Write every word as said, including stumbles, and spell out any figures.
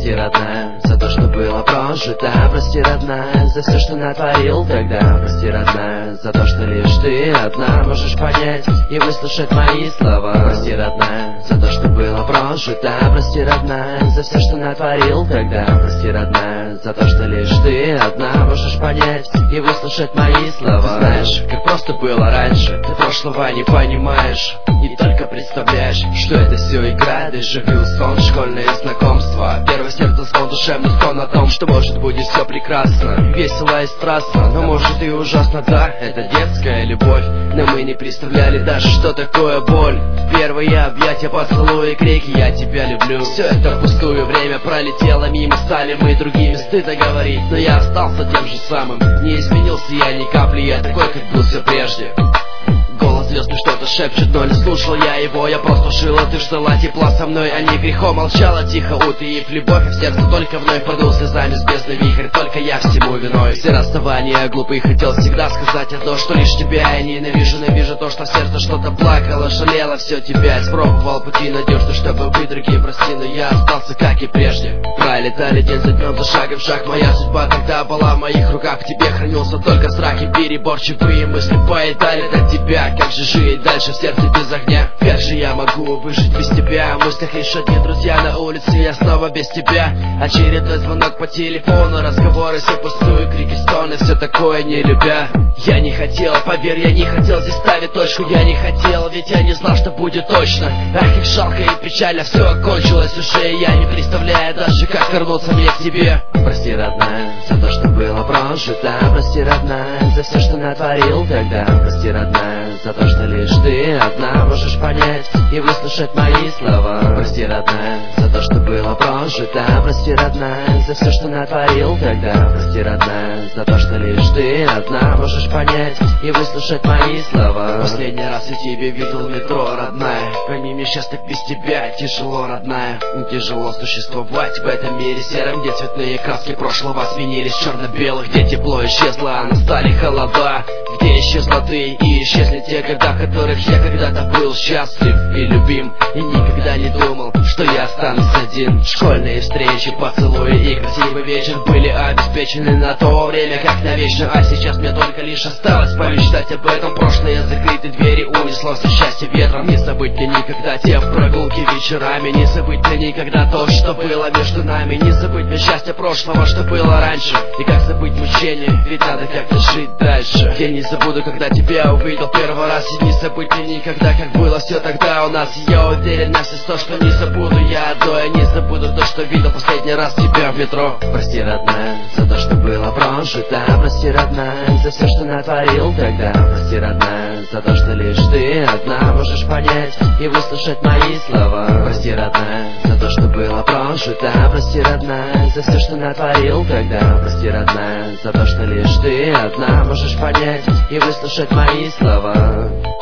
Прости, родная, за то, что было прожито. Прости, родная, за все, что натворил тогда. Прости, родная, за то, что лишь ты одна можешь понять и выслушать мои слова. Прости, родная, за то, что было прожито. Прости, родная, за все, что натворил тогда. Прости, родная, за то, что лишь ты одна можешь понять и выслушать мои слова. Ты знаешь, как просто было раньше, ты прошлого не понимаешь и только представляешь, что это все игра, дежавю, сон, школьные знакомства. Первый сердце звон, душевный стон о том, что может будет все прекрасно, весело и страстно, но может и ужасно, да, это детская любовь. Но мы не представляли даже, что такое боль. Первые объятия, поцелуи, крики «я тебя люблю». Все это впустую, время пролетело мимо, стали мы другими, стыдно говорить, но я остался тем же самым. Не изменился я ни капли, я такой, как был все прежде. Голос звезд мне что-то шепчет, но не слушал я его. Я просто жила, ты ждала тепла со мной, а не грехом. Молчала тихо, утаив любовь, а в сердце только вновь подул слезами с бездны вихрь. Только я всему виной. Все расставания глупые, хотел всегда сказать одно, что лишь тебя я ненавижу. Ненавижу то, что в сердце что-то плакало, жалела все тебя. Испробовал пути надежды, чтобы быть другим, прости, но я остался как и прежде. Пролетали день за днем, за шагом в шаг. Моя судьба тогда была в моих руках. В тебе хранился только страх и переборчивые мысли поедали до тебя. Как же жить дальше в сердце без огня? Как же я могу выжить без тебя? В мыслях лишь одни друзья на улице, я снова без тебя. Очередной звонок по телефону, разговоры все пустую, крики, стоны, все такое не любя. Я не хотел, поверь, я не хотел здесь ставить точку. Я не хотел, ведь я не знал, что будет точно. Ах, как жалко и печально все окончилось уже. Я не представляю даже, как вернуться мне к тебе. Прости, родная, за то, что было прожито. Прости, родная, за все, что натворил тогда. Прости, родная, за то, что лишь ты одна можешь понять и выслушать мои слова. Прости, родная, за то, что было прожито. Прости, родная, за все, что натворил тогда. Прости, родная, за то, что лишь ты одна можешь понять и выслушать мои слова. Последний раз я тебе видел в метро, родная. Пойми, мне сейчас так без тебя тяжело, родная. Тяжело существовать в этом мире сером, где цветные краски прошлого сменились черно-белых, где тепло исчезло, а настали холода, где исчезла ты и исчезли те года, в которых я когда-то был счастлив и любим, и никогда не думал, что я останусь один. Школьные встречи, поцелуи и красивый вечер были обеспечены на то время, как навечно. А сейчас мне только лишь осталось помечтать об этом. Прошлые закрытые двери унесло все счастье ветром. Не забыть мне никогда те прогулки вечерами, не забыть мне никогда то, что было между нами. Не забыть мне счастье прошлого, что было раньше. И как забыть мучения, ведь надо как-то жить дальше. Я не забуду, когда тебя увидел первый раз, и не забыть мне никогда, как было все тогда у нас. И я уверен на все сто, что не забуду я одно. Я не забуду то, что видел последний раз тебя в метро. Прости, родная, за то, что было прожито. Прости, родная, за все, что натворил тогда. Прости, родная, за то, что лишь ты одна можешь понять и выслушать мои слова. Прости, родная, за то, что было прожито. Прости, родная, за все, что натворил тогда. Прости, родная, за то, что лишь ты одна можешь понять и выслушать мои слова.